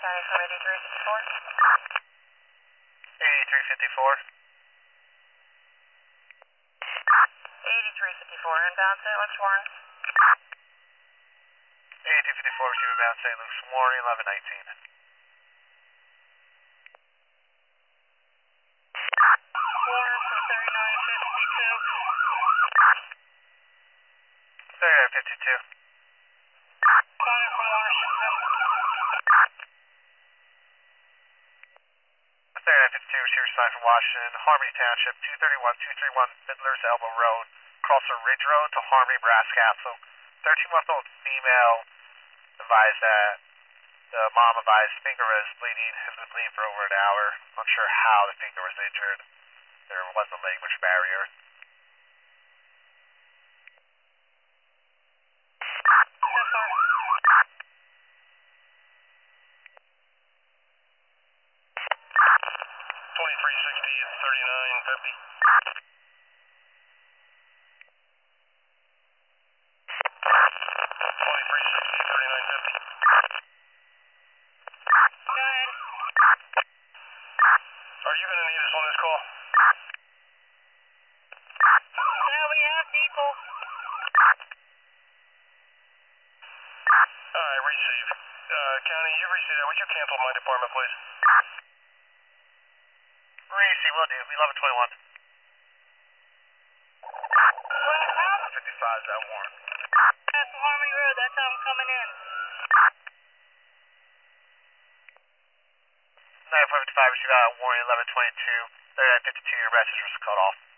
County from 8354. 8354. 8354, inbound St. Luke's Warren. 8254, receive inbound St. Luke's Warren, 1119. Warren for 3952. 3952. Calling from Washington. 3952, receiver sign from Washington, Harmony Township, 231 Fiddler's Elbow Road, Crosser Ridge Road to Harmony Brass Castle. 13-month-old female advised that the mom advised finger was bleeding, has been bleeding for over an hour. Unsure how the finger was injured. There was a language barrier. Yes, sir. 2360 at 3950. 2360 3950. Go ahead. Are you going to need us on this call? No, we have people. Alright, receive. County, you received that. Would you cancel my department, please? Receive, will do. 1121. 55 is that Warren. That's Harmony Road. That's how I'm coming in. 955, receive out Warren, 1122. 3952, your message was cut off.